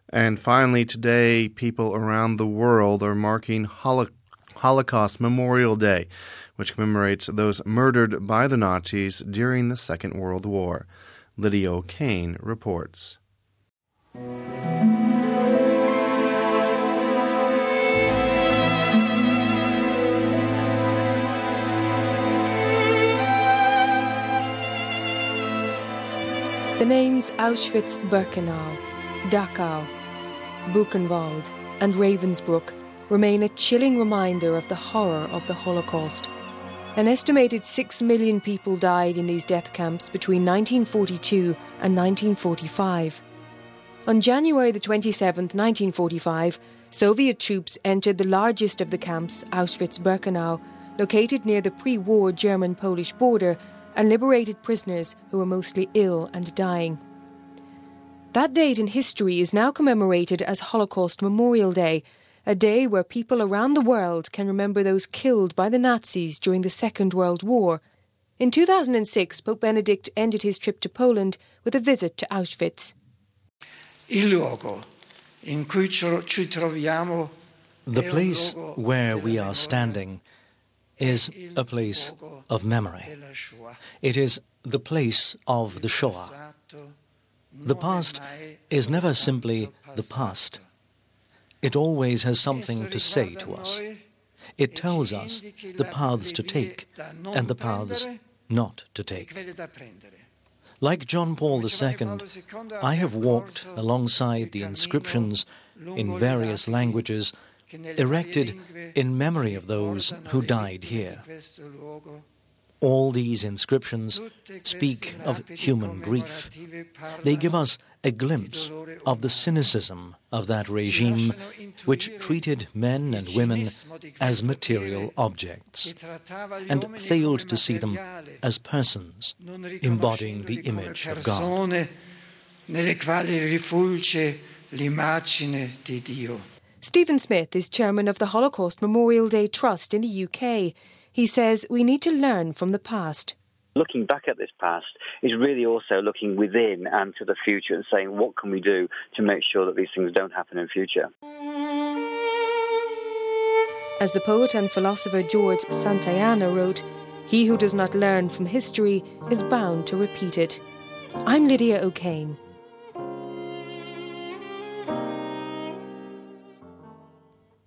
And finally, today, people around the world are marking Holocaust Memorial Day, which commemorates those murdered by the Nazis during the Second World War. Lydia O'Kane reports. The names Auschwitz-Birkenau, Dachau, Buchenwald and Ravensbrück remain a chilling reminder of the horror of the Holocaust. An estimated 6 million people died in these death camps between 1942 and 1945. On January the 27th, 1945, Soviet troops entered the largest of the camps, Auschwitz-Birkenau, located near the pre-war German-Polish border, and liberated prisoners who were mostly ill and dying. That date in history is now commemorated as Holocaust Memorial Day, a day where people around the world can remember those killed by the Nazis during the Second World War. In 2006, Pope Benedict ended his trip to Poland with a visit to Auschwitz. The place where we are standing is a place of memory. It is the place of the Shoah. The past is never simply the past. It always has something to say to us. It tells us the paths to take and the paths not to take. Like John Paul II, I have walked alongside the inscriptions in various languages erected in memory of those who died here. All these inscriptions speak of human grief. They give us a glimpse of the cynicism of that regime which treated men and women as material objects and failed to see them as persons embodying the image of God. Stephen Smith is chairman of the Holocaust Memorial Day Trust in the UK. He says we need to learn from the past. Looking back at this past is really also looking within and to the future and saying, what can we do to make sure that these things don't happen in future? As the poet and philosopher George Santayana wrote, "He who does not learn from history is bound to repeat it." I'm Lydia O'Kane.